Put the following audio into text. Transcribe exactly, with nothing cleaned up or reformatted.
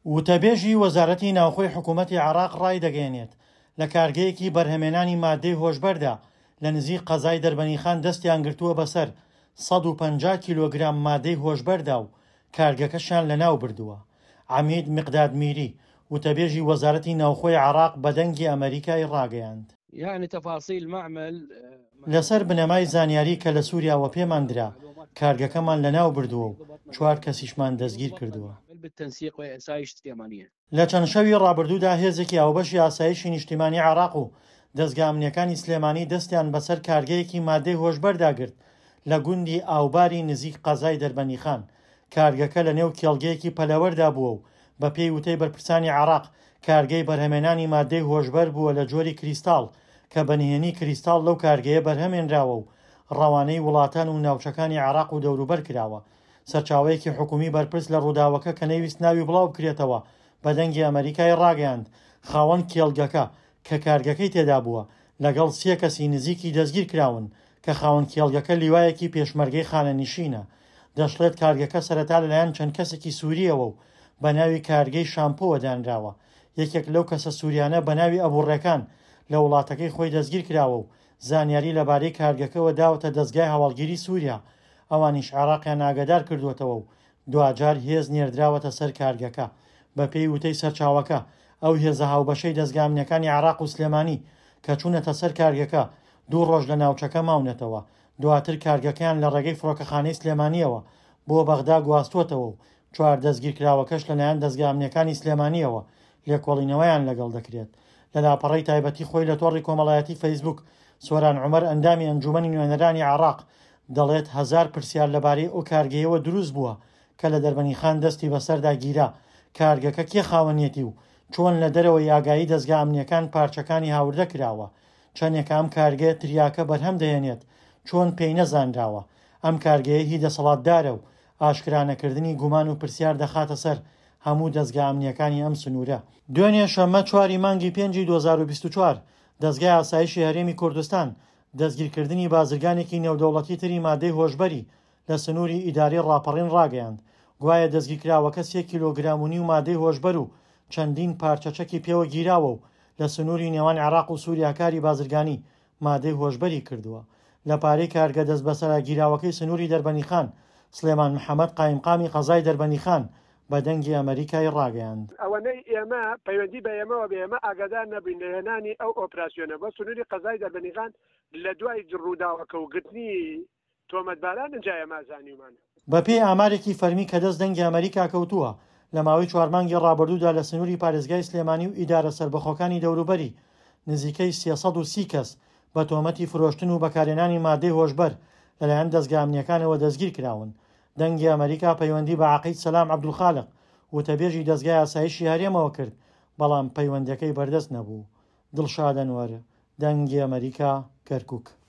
وتەبێژی وەزارەتی ناوخۆی حکوومەتی عێراق ڕای دەگەێنێت لە کارگەیەکی بەرهەمێنانی مادەی هۆشبەردا لە نزیک قەزای دەربەنیخان دەستیان گرتووە بەسەر سەد و پەنجا کیلۆگرام مادەی هۆشبەردا و کارگەکەشیان لەناو بردووە. عەمید مقداد میری وتەبێژی وەزارەتی ناوخۆی عێراق بە دەنگی ئەمریکای ڕاگەیاند. يعني تفاصيل معمل لەسەر بنەمای زانیاری کە لە سووریاوە پێمان درا کارگەکەمان لەناو بردووە و چوار کەسیشمان دەستگیر کردووە. لە چەند شەوی ڕابردوودا هێزێکی ئاوبەشی ئاسایشی نیشتیمانی عێراق و دەستگا ئەمنیەکانی سلێمانی دەستیان بەسەر کارگەیەکی مادەی هۆشبەردا گرت لە گوندی ئاوباری نزیک قەزای دەربەنیخان. کارگەکە لە نێو کێڵگەیەکی پەلەوەردا بووە و بە پێی وتەی بەرپرسانی عێراق کارگەی بەرهەمێنانی مادەی هۆشبەر بووە لە جۆری کریستاڵ کە بەنهێنی کریستاڵ لەو کارگەیە بەرهەمێنراوە و ڕەوانەی وڵاتان و ناوچەکانی عێراق و دەوروبەر کراوە. سەرچاوەیەکی حکومی بەرپرس لە ڕووداوەکە کە نەویست ناوی بڵاو بکرێتەوە بە دەنگی ئەمریکای ڕاگەیاند خاوەن کێڵگەکە کە کارگەکەی تێدا بووە لەگەڵ سێ کەسی نزیکی دەستگیر کراون کە خاوەن کێڵگەکە لیوایەکی پێشمەرگەی خانەنشینە. دەشڵێت کارگەکە سەرەتا لەلایەن چەند کەسێکی سووریەوە و بە ناوی کارگەی شامپۆوە دانراوە. یەکێک لەو کەسە سووریانە بە ناوی ئەبوڕێکان لە وڵاتەکەی خۆی دەستگیر کراوە و زانیاری لەبارەی کارگەکەەوە داوەتە دەستگای هەواڵگیری سووریا. ئەوانیش عێراقیان ئاگادار کردوێتەوە و دوجار هێز نێردراوەتە سەر کارگەکە. بە پێی وتەی سەرچاوەکە ئەو هێزە هاوبەشەی دەستگا ئەمنیەکانی عێراق و سلێمانی کە چوونەتە سەر کارگەکە دوو ڕۆژ لە ناوچەکە ماونەتەوە. دواتر کارگەکەیان لە ڕێگەی فڕۆکەخانەی سلێمانیەوە بۆ بەغدا گواستوۆتەوە و چوار دەستگیر کراوەکەش لەلایەن دەستگا ئەمنیەکانی سلێمانیەوە لێکۆڵینەوەیان لەگەڵ دەکرێت. لە لاپەڕەی تایبەتی خۆی لە تۆڕی کۆمەڵایەتی فەیسبوک سۆران عومەر ئەندامی ئەنجومەنی نوێنەرانی عێراق دەڵێت هەزار پرسیار لەبارەی ئەو کارگەیەوە دروست بووە کە لە دەربەنیخان دەستی بەسەردا گیرا. کارگەکە کێ خاوەنیەتی و چۆن لە دەرەوەی ئاگایی دەستگا ئەمنیەکان پارچەکانی هاوردە کراوە. چەندێک ئەم کارگەیە تریاکە بەرهەم دەهێنێت چۆن پێی نەزانراوە. ئەم کارگەیە هی دەسەڵاتدارە و ئاشکرانەکردنی گومان و پرسیار دەخاتە سەر هەموو دەستگا ئەمنیەکانی ئەم سنوورە. دوێنێ شەممە چواری مانگی پێنجی دوو هەزار و بیست و چوار دەستگای ئاسایشی هەرێمی کوردستان دەستگیرکردنی بازرگانێکی نێودەوڵەتی تری مادەی هۆشبەری لە سنووری ئیداری ڕاپەڕین ڕاگەیاند. گوایە دەستگیرکراوەکە سێ کیلۆگرام و نیو مادەی هۆشبەر و چەندین پارچەچەکی پێوە گیراوە و لە سنووری نێوان عێراق و سووریاکاری بازرگانی مادەی هۆشبەری کردووە. لە پارەی کارگە دەست بەسەرا گیراوەکەی سنووری دەربەنیخان سلێمان محەممەد قایمقامی قەزای دەربەنیخان بە دەنگی ئەمریکای ڕاگەیاند. ئەوەنەی ئێمە پەیوەندی بە ئێمەوە بە ئێمە ئاگادار نەبووین لە هێنانی ئەو ئۆپراسیۆنە بە سنووری قەزای دەربەنیخان لە دوای ڕووداوەکە و گرتنی تۆمەتباران جایە مازانیومان. بە پێی ئامارێکی فەرمی کە دەست دەنگی ئەمریکا کەوتووە لە ماوەی چوار مانگی ڕابردوودا لە سنووری پارێزگای سلێمانی و ئیدارە سەربەخۆکانی دەوروبەری نزیکەی سێسەد و سی کەس بە تۆمەتی فرۆشتن و بەکارهێنانی مادەی هۆشبەر لەلایەن دەستگا ئەمنیەکانەوە دەستگیر کراون. دەنگی ئەمریکا پەیوەندی بە عەقید سەلام عەبدولخالق وتەبێژی دەستگای ئاسایشی هەرێمەوە کرد بەڵام پەیوەندەکەی بەردەست نەبوو. دڵشاد ئەنوەر، دەنگی ئەمریکا، کەرکووک.